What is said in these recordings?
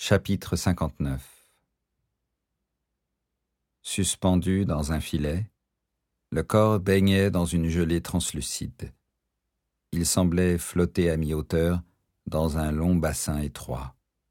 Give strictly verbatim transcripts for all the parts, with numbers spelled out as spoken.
Chapitre cinquante-neuf. Suspendu dans un filet, le corps baignait dans une gelée translucide. Il semblait flotter à mi-hauteur dans un long bassin étroit.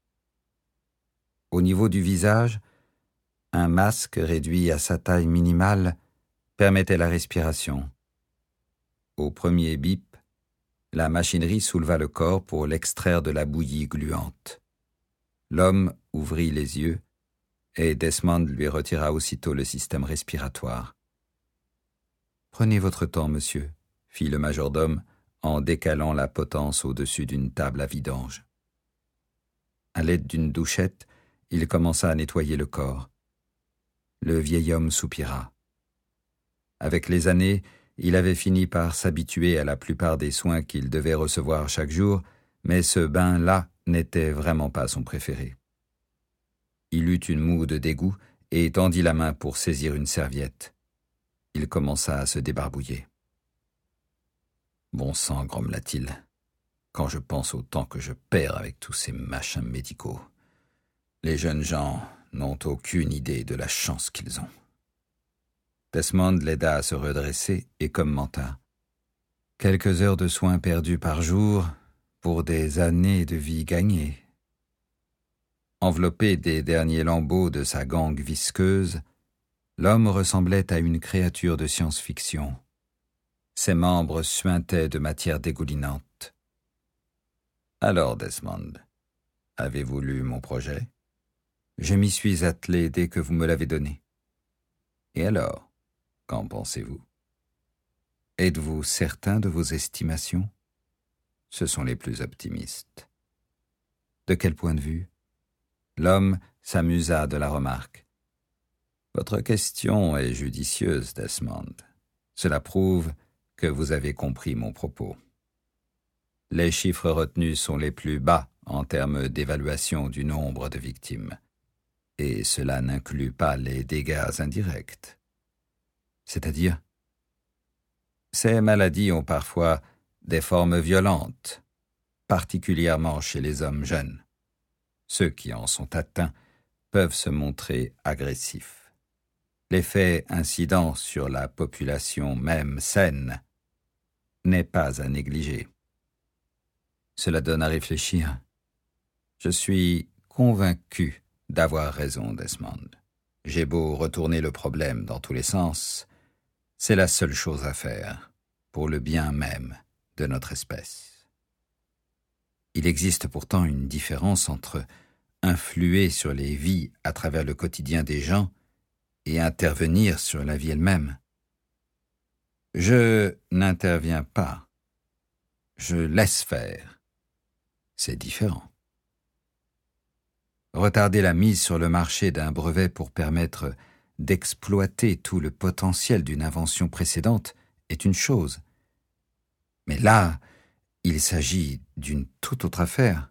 Au niveau du visage, un masque réduit à sa taille minimale permettait la respiration. Au premier bip, la machinerie souleva le corps pour l'extraire de la bouillie gluante. L'homme ouvrit les yeux et Desmond lui retira aussitôt le système respiratoire. « Prenez votre temps, monsieur, » fit le majordome en décalant la potence au-dessus d'une table à vidange. À l'aide d'une douchette, il commença à nettoyer le corps. Le vieil homme soupira. Avec les années, il avait fini par s'habituer à la plupart des soins qu'il devait recevoir chaque jour, mais ce bain-là n'était vraiment pas son préféré. Il eut une moue de dégoût et tendit la main pour saisir une serviette. Il commença à se débarbouiller. « Bon sang, grommela-t-il, quand je pense au temps que je perds avec tous ces machins médicaux. Les jeunes gens n'ont aucune idée de la chance qu'ils ont. » Desmond l'aida à se redresser et commenta. « Quelques heures de soins perdus par jour pour des années de vie gagnée. » Enveloppé des derniers lambeaux de sa gangue visqueuse, l'homme ressemblait à une créature de science-fiction. Ses membres suintaient de matière dégoulinante. « Alors, Desmond, avez-vous lu mon projet ? Je m'y suis attelé dès que vous me l'avez donné. Et alors, qu'en pensez-vous ? Êtes-vous certain de vos estimations ? Ce sont les plus optimistes. » « De quel point de vue ? » L'homme s'amusa de la remarque. « Votre question est judicieuse, Desmond. Cela prouve que vous avez compris mon propos. Les chiffres retenus sont les plus bas en termes d'évaluation du nombre de victimes, et cela n'inclut pas les dégâts indirects. C'est-à-dire ? Ces maladies ont parfois des formes violentes, particulièrement chez les hommes jeunes. Ceux qui en sont atteints peuvent se montrer agressifs. L'effet incident sur la population même saine n'est pas à négliger. Cela donne à réfléchir. Je suis convaincu d'avoir raison, Desmond. J'ai beau retourner le problème dans tous les sens, c'est la seule chose à faire, pour le bien même de notre espèce. Il existe pourtant une différence entre influer sur les vies à travers le quotidien des gens et intervenir sur la vie elle-même. Je n'interviens pas. Je laisse faire. C'est différent. Retarder la mise sur le marché d'un brevet pour permettre d'exploiter tout le potentiel d'une invention précédente est une chose. Mais là, il s'agit d'une toute autre affaire.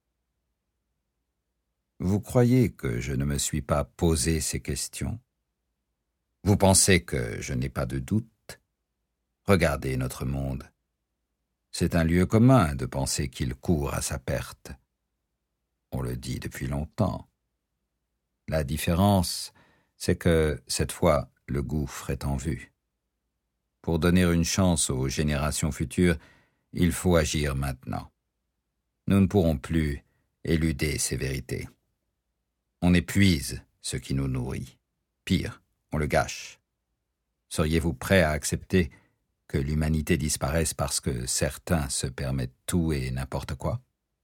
Vous croyez que je ne me suis pas posé ces questions ? Vous pensez que je n'ai pas de doute ? Regardez notre monde. C'est un lieu commun de penser qu'il court à sa perte. On le dit depuis longtemps. La différence, c'est que, cette fois, le gouffre est en vue. Pour donner une chance aux générations futures, il faut agir maintenant. Nous ne pourrons plus éluder ces vérités. On épuise ce qui nous nourrit. Pire, on le gâche. Seriez-vous prêt à accepter que l'humanité disparaisse parce que certains se permettent tout et n'importe quoi ?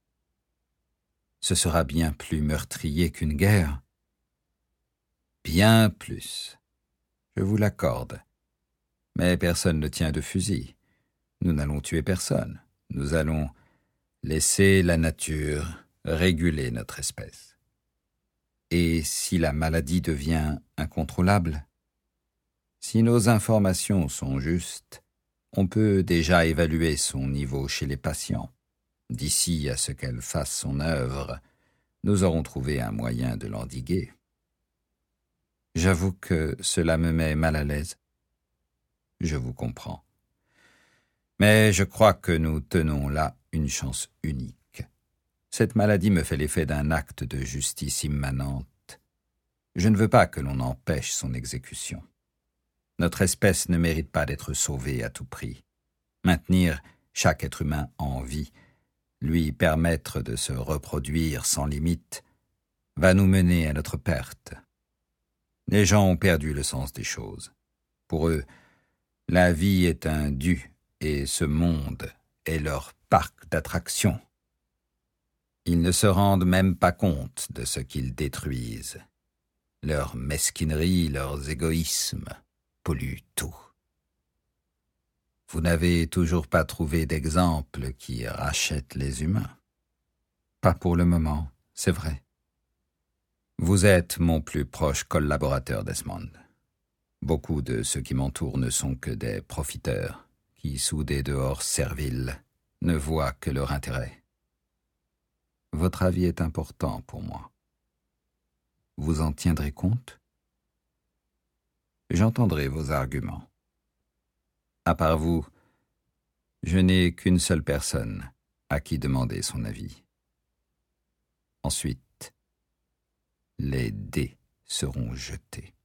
Ce sera bien plus meurtrier qu'une guerre. Bien plus. Je vous l'accorde. Mais personne ne tient de fusil. Nous n'allons tuer personne. Nous allons laisser la nature réguler notre espèce. Et si la maladie devient incontrôlable ? Si nos informations sont justes, on peut déjà évaluer son niveau chez les patients. D'ici à ce qu'elle fasse son œuvre, nous aurons trouvé un moyen de l'endiguer. J'avoue que cela me met mal à l'aise. Je vous comprends. Mais je crois que nous tenons là une chance unique. Cette maladie me fait l'effet d'un acte de justice immanente. Je ne veux pas que l'on empêche son exécution. Notre espèce ne mérite pas d'être sauvée à tout prix. Maintenir chaque être humain en vie, lui permettre de se reproduire sans limite, va nous mener à notre perte. Les gens ont perdu le sens des choses. Pour eux, la vie est un dû et ce monde est leur parc d'attractions. Ils ne se rendent même pas compte de ce qu'ils détruisent. Leur mesquinerie, leurs égoïsmes polluent tout. Vous n'avez toujours pas trouvé d'exemple qui rachète les humains. Pas pour le moment, c'est vrai. Vous êtes mon plus proche collaborateur, Desmond. Beaucoup de ceux qui m'entourent ne sont que des profiteurs qui, sous des dehors serviles, ne voient que leur intérêt. Votre avis est important pour moi. Vous en tiendrez compte? J'entendrai vos arguments. À part vous, je n'ai qu'une seule personne à qui demander son avis. Ensuite, les dés seront jetés.